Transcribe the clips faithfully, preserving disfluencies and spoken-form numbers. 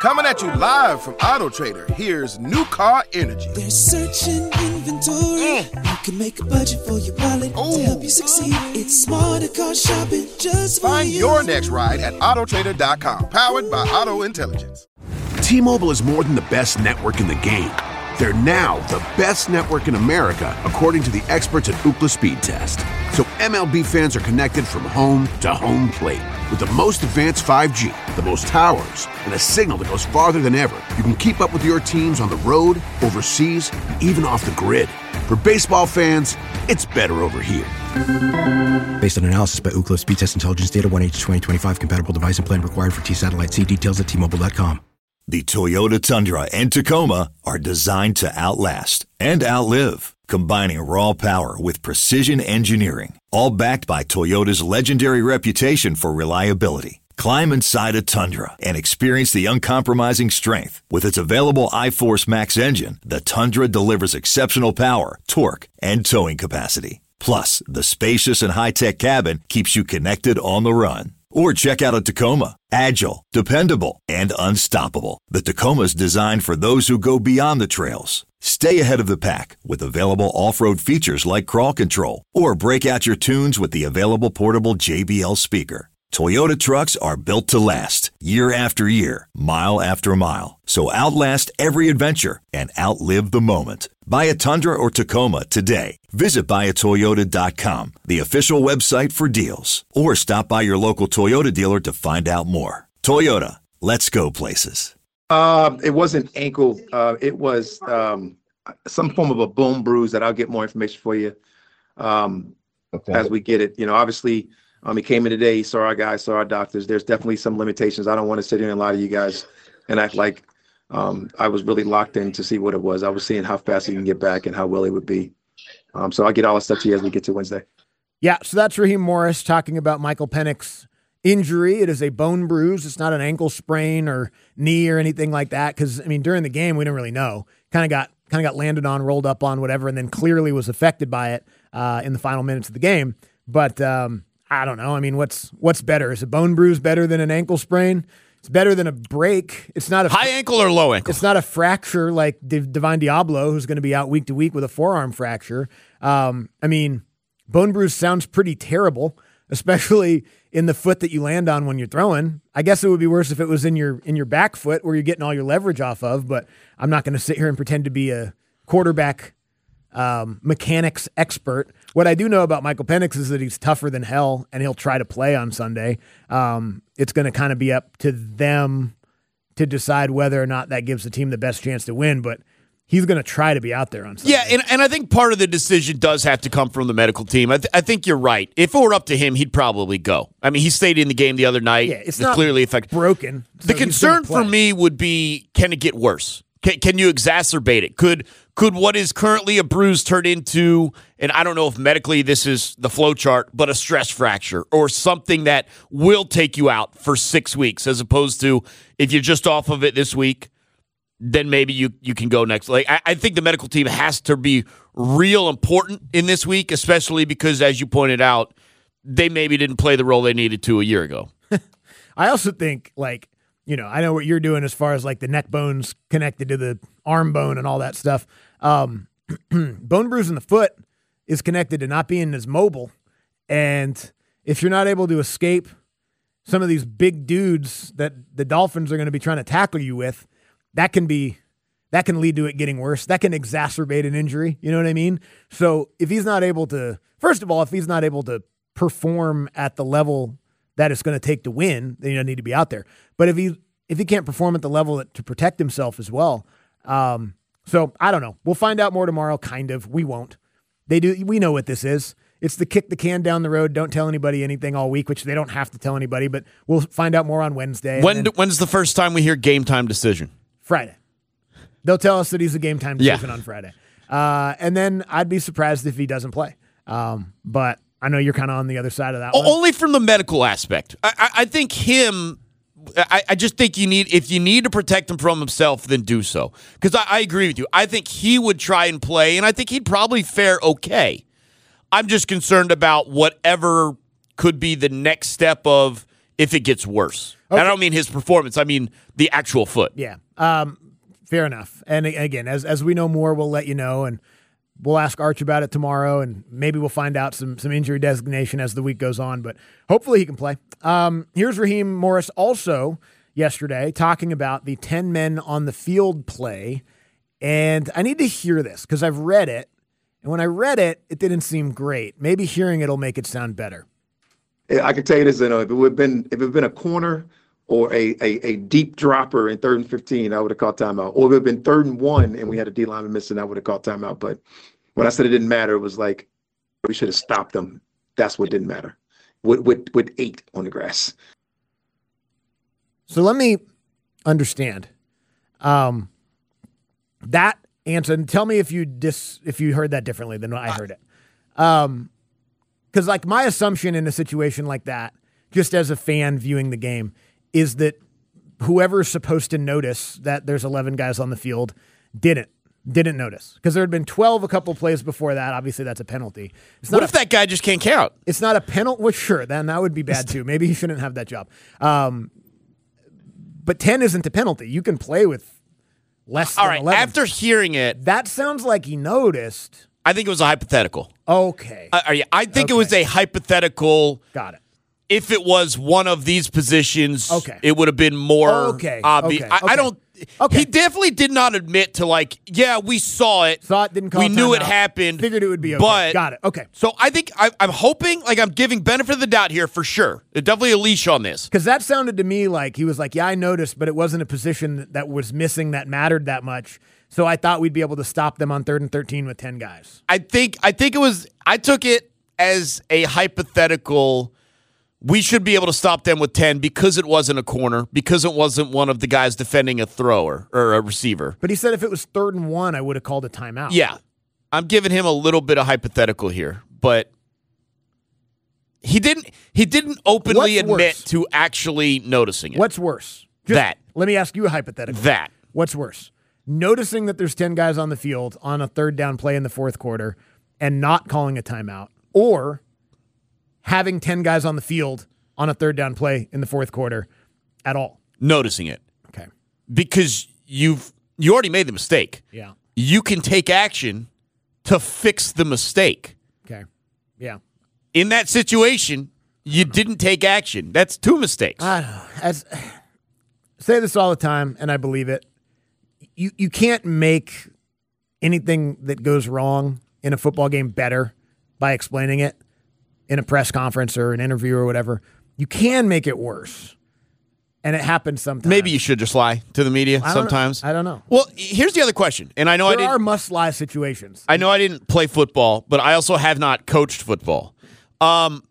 Coming at you live from Auto Trader, here's New Car Energy. There's searching inventory. Mm. You can make a budget for your wallet Ooh. To help you succeed. It's smarter car shopping just for Find you. your next ride at auto trader dot com. Powered by Auto Intelligence. T-Mobile is more than the best network in the game. They're now the best network in America, according to the experts at Ookla Speed Test. So M L B fans are connected from home to home plate. With the most advanced five G, the most towers, and a signal that goes farther than ever, you can keep up with your teams on the road, overseas, and even off the grid. For baseball fans, it's better over here. Based on analysis by Ookla Speed Test Intelligence Data, one H twenty twenty-five compatible device and plan required for T-Satellite. See details at T Mobile dot com. The Toyota Tundra and Tacoma are designed to outlast and outlive, combining raw power with precision engineering, all backed by Toyota's legendary reputation for reliability. Climb inside a Tundra and experience the uncompromising strength. With its available iForce Max engine, the Tundra delivers exceptional power, torque, and towing capacity. Plus, the spacious and high-tech cabin keeps you connected on the run. Or check out a Tacoma. Agile, dependable, and unstoppable. The Tacoma's designed for those who go beyond the trails. Stay ahead of the pack with available off-road features like crawl control. Or break out your tunes with the available portable J B L speaker. Toyota trucks are built to last, year after year, mile after mile. So outlast every adventure and outlive the moment. Buy a Tundra or Tacoma today. Visit buy a toyota dot com, the official website for deals. Or stop by your local Toyota dealer to find out more. Toyota, let's go places. Uh, it wasn't ankle. Uh, it was um, some form of a bone bruise that I'll get more information for you um, okay. as we get it. You know, obviously, um, he came in today, he saw our guys, saw our doctors. There's definitely some limitations. I don't want to sit here and lie to you guys and act like um, I was really locked in to see what it was. I was seeing how fast he can get back and how well he would be. Um, so I'll get all that stuff to you as we get to Wednesday. Yeah, so that's Raheem Morris talking about Michael Penix's injury. It is a bone bruise. It's not an ankle sprain or knee or anything like that. Because, I mean, during the game, we didn't really know. Kind of got kind of got landed on, rolled up on, whatever, and then clearly was affected by it uh, in the final minutes of the game. But um, I don't know. I mean, what's what's better? Is a bone bruise better than an ankle sprain? It's better than a break. It's not a high ankle or low ankle. It's not a fracture like Divine Diablo, who's going to be out week to week with a forearm fracture. Um, I mean, bone bruise sounds pretty terrible, especially in the foot that you land on when you're throwing. I guess it would be worse if it was in your in your back foot where you're getting all your leverage off of. But I'm not going to sit here and pretend to be a quarterback um, mechanics expert. What I do know about Michael Penix is that he's tougher than hell, and he'll try to play on Sunday. Um, it's going to kind of be up to them to decide whether or not that gives the team the best chance to win, but he's going to try to be out there on Sunday. Yeah, and, and I think part of the decision does have to come from the medical team. I, th- I think you're right. If it were up to him, he'd probably go. I mean, he stayed in the game the other night. Yeah, it's not clearly affected. broken. So the concern for me would be, can it get worse? Can, can you exacerbate it? Could could what is currently a bruise turn into, and I don't know if medically this is the flow chart, but a stress fracture or something that will take you out for six weeks as opposed to if you're just off of it this week, then maybe you, you can go next. Like I, I think the medical team has to be real important in this week, especially because, as you pointed out, they maybe didn't play the role they needed to a year ago. I also think, like, you know, I know what you're doing as far as like the neck bones connected to the arm bone and all that stuff. Um, bone bruise in the foot is connected to not being as mobile. And if you're not able to escape some of these big dudes that the Dolphins are going to be trying to tackle you with, that can be, that can lead to it getting worse. That can exacerbate an injury. You know what I mean? So if he's not able to, first of all, if he's not able to perform at the level that it's going to take to win, then you don't need to be out there. But if he if he can't perform at the level that, to protect himself as well, um, so I don't know. We'll find out more tomorrow. Kind of. We won't. They do. We know what this is. It's the kick the can down the road. Don't tell anybody anything all week, which they don't have to tell anybody. But we'll find out more on Wednesday. When then, when's the first time we hear game time decision? Friday. They'll tell us that he's a game time decision yeah. on Friday, uh, and then I'd be surprised if he doesn't play. Um, but I know you're kind of on the other side of that one. Only from the medical aspect. I, I, I think him, I, I just think you need, if you need to protect him from himself, then do so. Because I, I agree with you. I think he would try and play, and I think he'd probably fare okay. I'm just concerned about whatever could be the next step of if it gets worse. Okay. I don't mean his performance. I mean the actual foot. Yeah. Um, fair enough. And again, as as we know more, we'll let you know, and we'll ask Arch about it tomorrow, and maybe we'll find out some some injury designation as the week goes on. But hopefully he can play. Um, here's Raheem Morris also yesterday talking about the ten men on the field play. And I need to hear this because I've read it. And when I read it, it didn't seem great. Maybe hearing it will make it sound better. I can tell you this, you know, if it would have been if it had been a corner or a, a a deep dropper in third and fifteen, I would have called timeout. Or if it had been third and one and we had a D lineman missing, I would have called timeout. But when I said it didn't matter, it was like we should have stopped them. That's what didn't matter. With with with eight on the grass. So let me understand. Um, that answer, and tell me if you dis if you heard that differently than I heard it. Um, because like my assumption in a situation like that, just as a fan viewing the game, is that whoever's supposed to notice that there's eleven guys on the field didn't didn't notice, because there had been twelve a couple plays before that. Obviously, that's a penalty. It's not what if a, that guy just can't count? It's not a penalty. Well, sure, then that would be bad too. Maybe he shouldn't have that job. Um, but ten isn't a penalty. You can play with less than All right, eleven. after hearing it, that sounds like he noticed. I think it was a hypothetical. Okay. Uh, are you, I think okay. it was a hypothetical. Got it. If it was one of these positions, okay. it would have been more okay. obvious. Okay. I, okay. I don't. Okay. He definitely did not admit to, like, yeah, we saw it. Saw it, didn't call We knew it out. happened. Figured it would be okay. But, got it. Okay. So I think I, I'm hoping, like, I'm giving benefit of the doubt here for sure. There's definitely a leash on this. Because that sounded to me like he was like, yeah, I noticed, but it wasn't a position that was missing that mattered that much. So I thought we'd be able to stop them on third and thirteen with ten guys. I think I think it was. I took it as a hypothetical. We should be able to stop them with ten because it wasn't a corner, because it wasn't one of the guys defending a thrower or a receiver. But he said if it was third and one, I would have called a timeout. Yeah. I'm giving him a little bit of hypothetical here, but he didn't he didn't openly What's admit worse? to actually noticing it. What's worse? Just, that. Let me ask you a hypothetical. That. What's worse? Noticing that there's ten guys on the field on a third down play in the fourth quarter and not calling a timeout, or having ten guys on the field on a third down play in the fourth quarter at all? Noticing it. Okay. Because you've you already made the mistake. Yeah. You can take action to fix the mistake. Okay. Yeah. In that situation, you didn't take action. That's two mistakes. I don't know. As, I say this all the time, and I believe it. You you can't make anything that goes wrong in a football game better by explaining it in a press conference or an interview or whatever. You can make it worse. And it happens sometimes. Maybe you should just lie to the media I don't sometimes. know. I don't know. Well, here's the other question. And I know There I didn't are must-lie situations. I know I didn't play football, but I also have not coached football. Um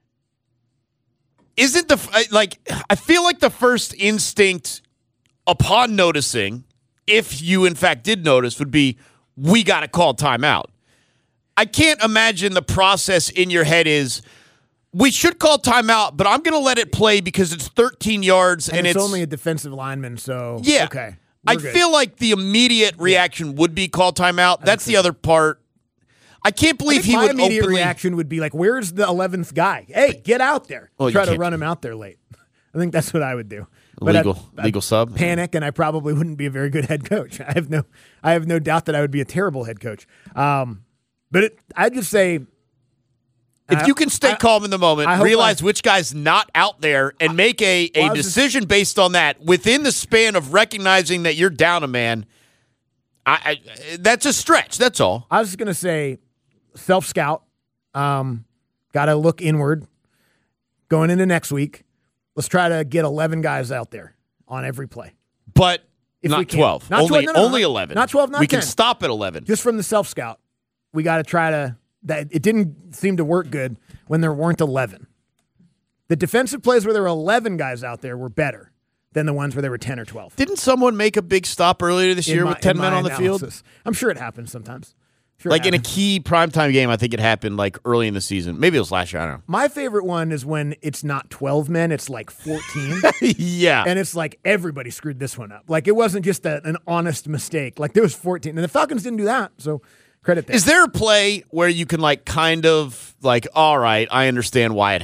Isn't the like I feel like the first instinct upon noticing, if you in fact did notice, would be we got to call timeout. I can't imagine the process in your head is we should call timeout, but I'm going to let it play because it's thirteen yards and, and it's, it's only a defensive lineman, so yeah. okay. I We're good. feel like the immediate reaction would be call timeout. That's the other part. I can't believe I think he my would immediate openly reaction would be like, "Where's the eleventh guy? Hey, get out there! Well, you Try to can't- run him out there late." I think that's what I would do. But legal I'd- I'd legal sub. panic, and I probably wouldn't be a very good head coach. I have no, I have no doubt that I would be a terrible head coach. Um, but it, I'd just say, If I- you can stay I- calm in the moment, I hope realize I- which guy's not out there, and make a, Well, a I was just- decision based on that within the span of recognizing that you're down a man, I, I that's a stretch. That's all. I was just gonna say, self scout. Um, got to look inward. Going into next week, let's try to get eleven guys out there on every play. But If we not can. twelve. Not only twelve, no, no, only not- eleven. not twelve, not We can ten. stop at eleven. Just from the self scout, we got to try to. That it didn't seem to work good when there weren't eleven. The defensive plays where there were eleven guys out there were better than the ones where there were ten or twelve. Didn't someone make a big stop earlier this In year my- with ten in men my on the field? analysis. I'm sure it happens sometimes. Sure it Like in a happens. key primetime game, I think it happened like early in the season. Maybe it was last year. I don't know. My favorite one is when it's not twelve men, it's like fourteen. yeah. And it's like everybody screwed this one up. Like it wasn't just a, an honest mistake. Like there was fourteen. And the Falcons didn't do that. So credit there. Is there a play where you can like kind of like, all right, I understand why it happened?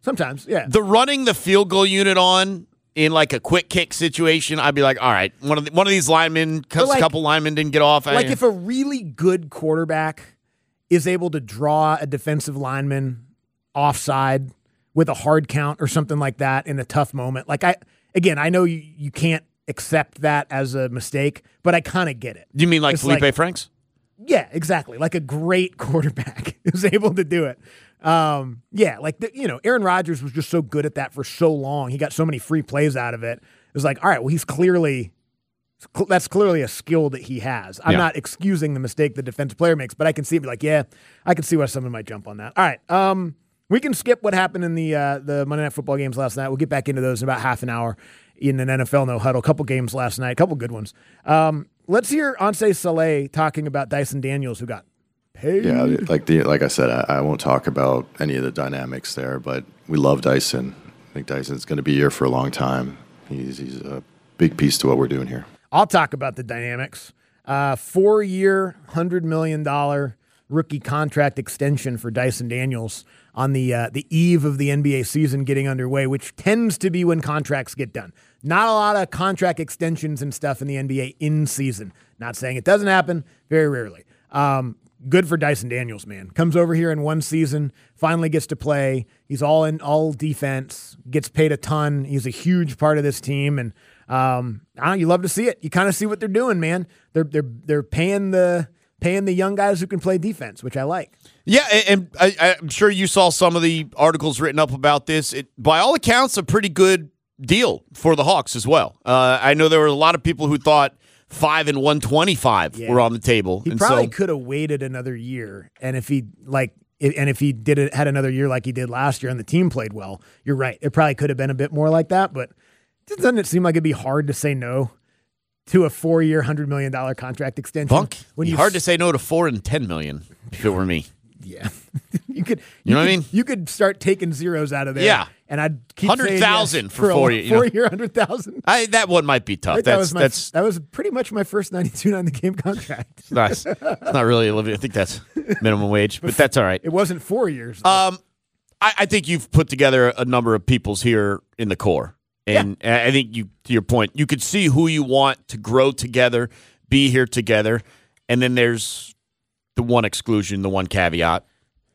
Sometimes, yeah. The running the field goal unit on in like a quick kick situation, I'd be like, all right, one of the, one of these linemen, a like, couple linemen didn't get off. Like I, if a really good quarterback is able to draw a defensive lineman offside with a hard count or something like that in a tough moment. Like I, again, I know you, you can't accept that as a mistake, but I kind of get it. You mean like it's Felipe like, Franks? Yeah, exactly. Like a great quarterback is able to do it. Um, yeah, like, the, you know, Aaron Rodgers was just so good at that for so long. He got so many free plays out of it. It was like, all right, well, he's clearly, that's clearly a skill that he has. I'm yeah. not excusing the mistake the defensive player makes, but I can see it be like, yeah, I can see why someone might jump on that. All right. Um, we can skip what happened in the uh, the Monday Night Football games last night. We'll get back into those in about half an hour in an N F L No Huddle. A couple games last night, a couple good ones. Um, let's hear Anseh Saleh talking about Dyson Daniels, who got paid. Yeah, like the like I said, I, I won't talk about any of the dynamics there, but we love Dyson. I think Dyson's going to be here for a long time. He's he's a big piece to what we're doing here. I'll talk about the dynamics. Uh, four-year, one hundred million dollars rookie contract extension for Dyson Daniels on the uh, the eve of the N B A season getting underway, which tends to be when contracts get done. Not a lot of contract extensions and stuff in the N B A in season. Not saying it doesn't happen, very rarely. Um, good for Dyson Daniels, man. Comes over here in one season, finally gets to play. He's all in all defense, gets paid a ton. He's a huge part of this team, and um, I don't know, you love to see it. You kind of see what they're doing, man. They're they're they're paying the paying the young guys who can play defense, which I like. Yeah, and I, I'm sure you saw some of the articles written up about this. It, by all accounts, a pretty good deal for the Hawks as well. Uh, I know there were a lot of people who thought five and one twenty-five yeah. were on the table. He and probably so, could have waited another year, and if he like, and if he did it, had another year like he did last year, and the team played well, you're right. It probably could have been a bit more like that, but doesn't it seem like it'd be hard to say no to a four-year, one hundred million dollars contract extension? Bunk. When you hard to say no to four and ten million if it were me. Yeah, you could. You, you know could, what I mean? You could start taking zeros out of there. Yeah, and I'd keep hundred thousand yes for, for four. You four know? year, hundred thousand. I that one might be tough. That's that was my, that's that was pretty much my first ninety-two on the game contract. Nice. It's not really a living. I think that's minimum wage, but that's all right. It wasn't four years. Though. Um, I, I think you've put together a number of peoples here in the core, and yeah. I think you, to your point, you could see who you want to grow together, be here together, and then there's the one exclusion, the one caveat.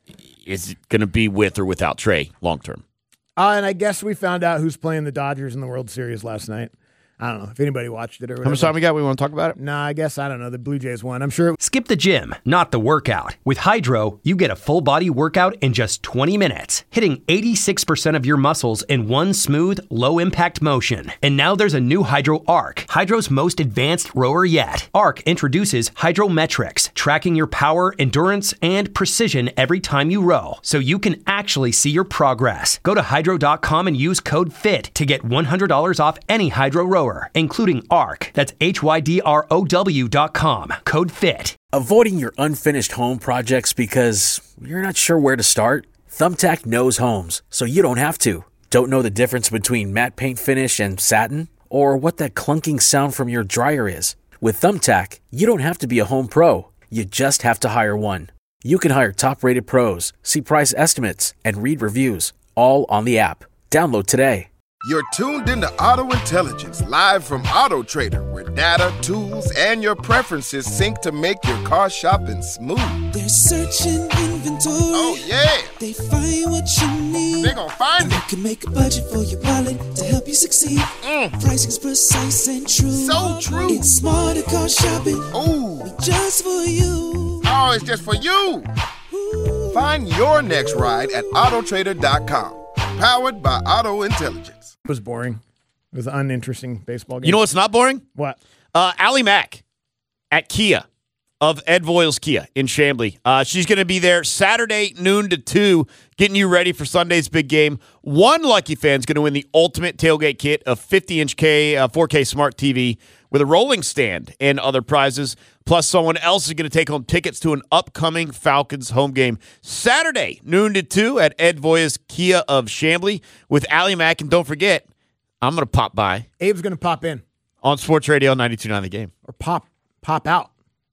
Is it going to be with or without Trey long term? Uh, and I guess we found out who's playing the Dodgers in the World Series last night. I don't know if anybody watched it or whatever. How much time we got? We want to talk about it? Nah, I guess, I don't know. The Blue Jays won. I'm sure. It- Skip the gym, not the workout. With Hydro, you get a full body workout in just twenty minutes, hitting eighty-six percent of your muscles in one smooth, low impact motion. And now there's a new Hydro Arc, Hydro's most advanced rower yet. Arc introduces Hydrometrics, tracking your power, endurance, and precision every time you row, so you can actually see your progress. Go to hydro dot com and use code FIT to get one hundred dollars off any Hydro rower, including Arc. That's H Y D R O W dot com. Code FIT. Avoiding your unfinished home projects because you're not sure where to start? Thumbtack knows homes, so you don't have to. Don't know the difference between matte paint finish and satin? Or what that clunking sound from your dryer is? With Thumbtack, you don't have to be a home pro. You just have to hire one. You can hire top-rated pros, see price estimates, and read reviews, all on the app. Download today. You're tuned into Auto Intelligence, live from Auto Trader, where data, tools, and your preferences sync to make your car shopping smooth. They're searching inventory. Oh, yeah. They find what you need. They're gonna find and it. You can make a budget for your wallet to help you succeed. Mm. Pricing's precise and true. So true. It's smarter car shopping. Ooh. Just for you. Oh, it's just for you. Ooh. Find your next ride at auto trader dot com. Powered by Auto Intelligence. It was boring. It was an uninteresting baseball game. You know what's not boring? What? Uh, Allie Mack at Kia of Ed Voiles Kia in Chamblee. Uh, she's going to be there Saturday, noon to two, getting you ready for Sunday's big game. One lucky fan's going to win the ultimate tailgate kit of fifty-inch K, uh, four K smart T V with a rolling stand and other prizes. Plus, someone else is going to take home tickets to an upcoming Falcons home game Saturday, noon to two at Ed Voiles Kia of Chamblee with Allie Mack. And don't forget, I'm going to pop by. Abe's going to pop in. On Sports Radio ninety-two point nine The Game. Or pop pop out.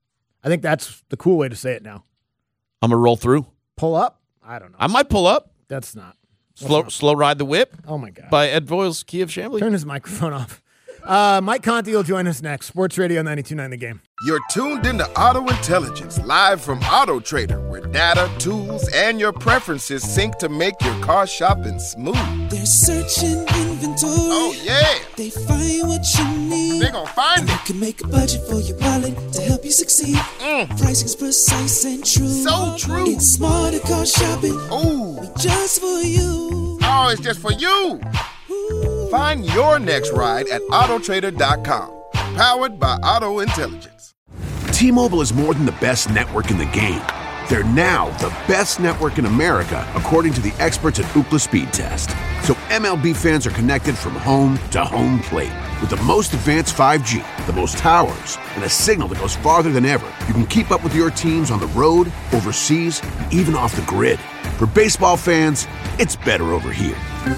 I think that's the cool way to say it now. I'm going to roll through. Pull up? I don't know. I might pull up. That's not. Slow Slow Ride the Whip. Oh, my God. By Ed Voiles, Key of Chambly. Turn his microphone off. Uh, Mike Conti will join us next. Sports Radio ninety-two point nine The Game. You're tuned into Auto Intelligence, live from Auto Trader, where data, tools, and your preferences sync to make your car shopping smooth. They're searching inventory. Oh, yeah. They find what you need. They're gonna find and it. You can make a budget for your wallet to help you succeed. Mm. Pricing's precise and true. So true. It's smarter car shopping. Ooh. Just for you. Oh, it's just for you. Ooh. Find your next ride at auto trader dot com. Powered by Auto Intelligence. T-Mobile is more than the best network in the game. They're now the best network in America, according to the experts at Ookla Speed Test. So M L B fans are connected from home to home plate. With the most advanced five G, the most towers, and a signal that goes farther than ever, you can keep up with your teams on the road, overseas, and even off the grid. For baseball fans, it's better over here.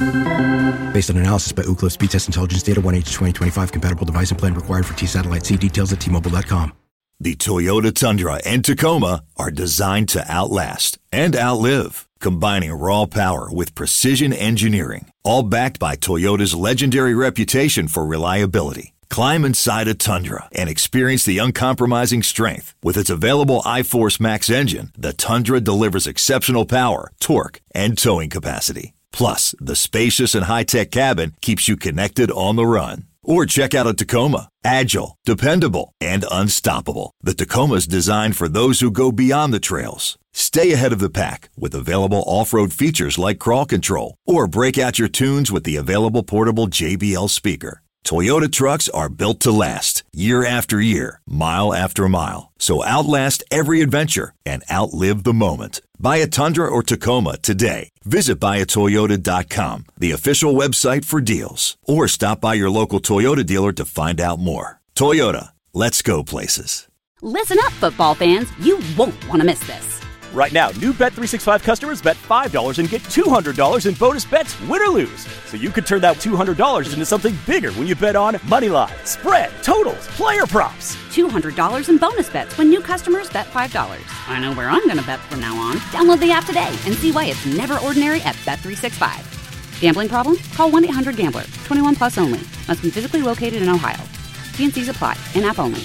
Based on analysis by Ookla Speed Test Intelligence Data, one H twenty twenty-five compatible device and plan required for T-Satellite. See details at T Mobile dot com. The Toyota Tundra and Tacoma are designed to outlast and outlive, combining raw power with precision engineering, all backed by Toyota's legendary reputation for reliability. Climb inside a Tundra and experience the uncompromising strength. With its available iForce Max engine, the Tundra delivers exceptional power, torque, and towing capacity. Plus, the spacious and high-tech cabin keeps you connected on the run. Or check out a Tacoma. Agile, dependable, and unstoppable. The Tacoma's designed for those who go beyond the trails. Stay ahead of the pack with available off-road features like crawl control. Or break out your tunes with the available portable J B L speaker. Toyota trucks are built to last, year after year, mile after mile. So outlast every adventure and outlive the moment. Buy a Tundra or Tacoma today. Visit buy a toyota dot com, the official website for deals. Or stop by your local Toyota dealer to find out more. Toyota, let's go places. Listen up, football fans. You won't want to miss this. Right now, new Bet three sixty-five customers bet five dollars and get two hundred dollars in bonus bets, win or lose. So you could turn that two hundred dollars into something bigger when you bet on money line, spread, totals, player props. two hundred dollars in bonus bets when new customers bet five dollars. I know where I'm going to bet from now on. Download the app today and see why it's never ordinary at Bet three sixty-five. Gambling problem? Call one eight hundred gambler. twenty-one plus only. Must be physically located in Ohio. T and C's apply. In-app only.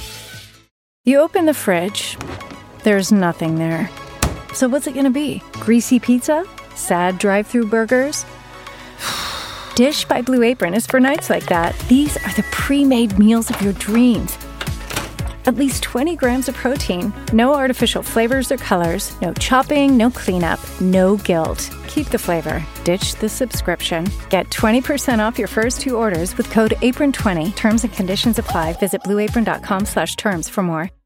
You open the fridge. There's nothing there. So what's it going to be? Greasy pizza? Sad drive-thru burgers? Dish by Blue Apron is for nights like that. These are the pre-made meals of your dreams. At least twenty grams of protein, no artificial flavors or colors, no chopping, no cleanup, no guilt. Keep the flavor. Ditch the subscription. Get twenty percent off your first two orders with code apron twenty. Terms and conditions apply. Visit blue apron dot com slash terms for more.